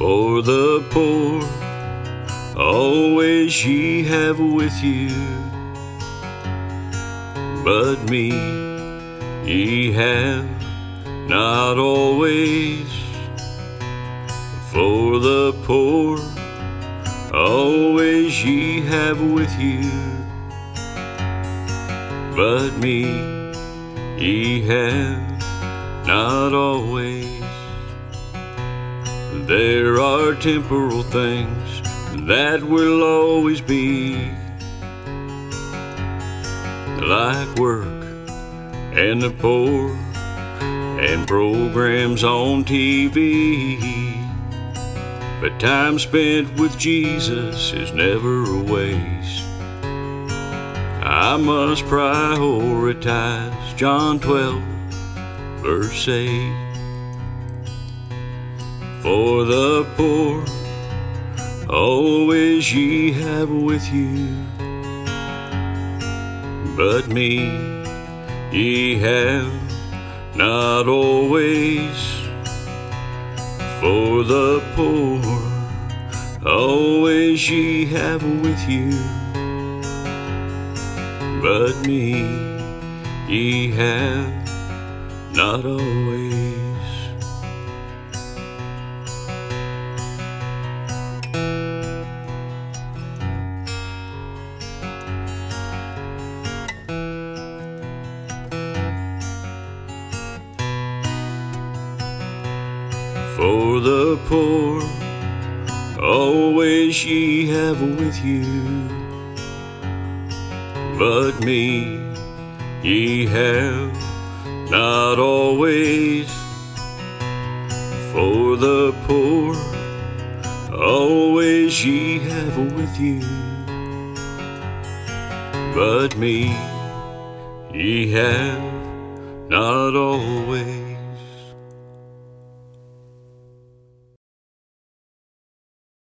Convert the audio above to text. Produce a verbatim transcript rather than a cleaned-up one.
For the poor always ye have with you, but me ye have not always. For the poor always ye have with you, but me ye have not always. There are temporal things that will always be, like work and the poor and programs on T V. But time spent with Jesus is never a waste. I must prioritize John twelve, verse eight. For the poor always ye have with you, but me ye have not always. For the poor always ye have with you, but me ye have not always. For the poor always ye have with you, but me ye have not always. For the poor always ye have with you, but me ye have not always.